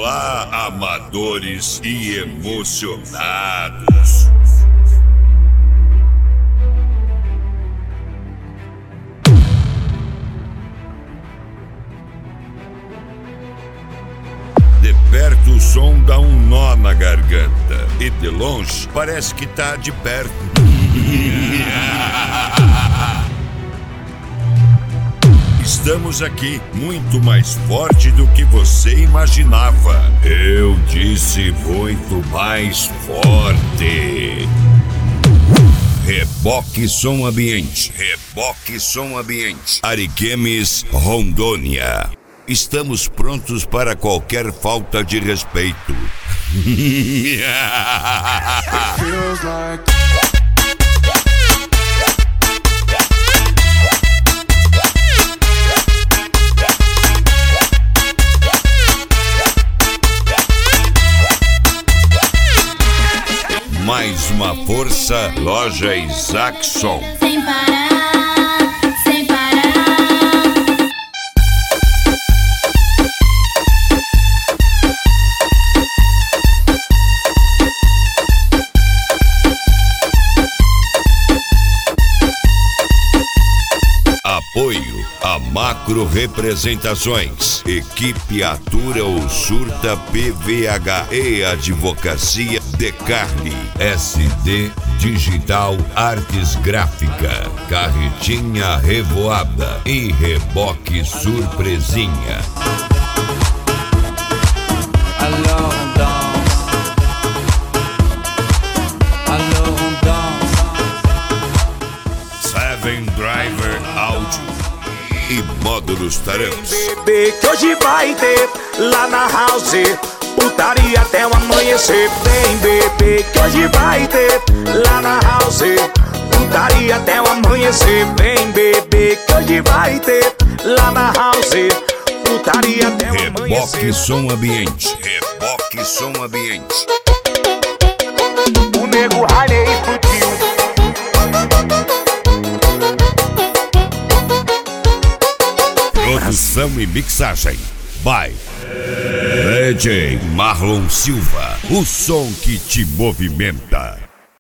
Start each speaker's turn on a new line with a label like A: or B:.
A: Olá, amadores e emocionados. De perto o som dá um nó na garganta, e de longe parece que tá de perto. Estamos aqui muito mais forte do que você imaginava. Eu disse muito mais forte. Reboque Som Ambiente. Reboque Som Ambiente. Ariquemes, Rondônia. Estamos prontos para qualquer falta de respeito. Mais uma força, Loja Isaacson.
B: Sem parar, sem parar.
A: Apoio a Macro Representações, Equipe Atura ou Surta PVH e Advocacia de Carne, SD Digital Artes Gráfica, Carretinha Revoada e Reboque Surpresinha.
C: Alors on danse, alors on danse.
A: Seven Driver Áudio e Módulos Taramps.
D: Bebê, que hoje vai ter lá na house putaria até o amanhecer. Vem bebê, que hoje vai ter lá na house putaria até o amanhecer. Vem bebê, que hoje vai ter lá na house putaria até o amanhecer.
A: Reboque Som Ambiente. Reboque Som Ambiente.
D: O nego Harley explodiu.
A: Produção e mixagem by DJ Marlon Silva. O som que te movimenta.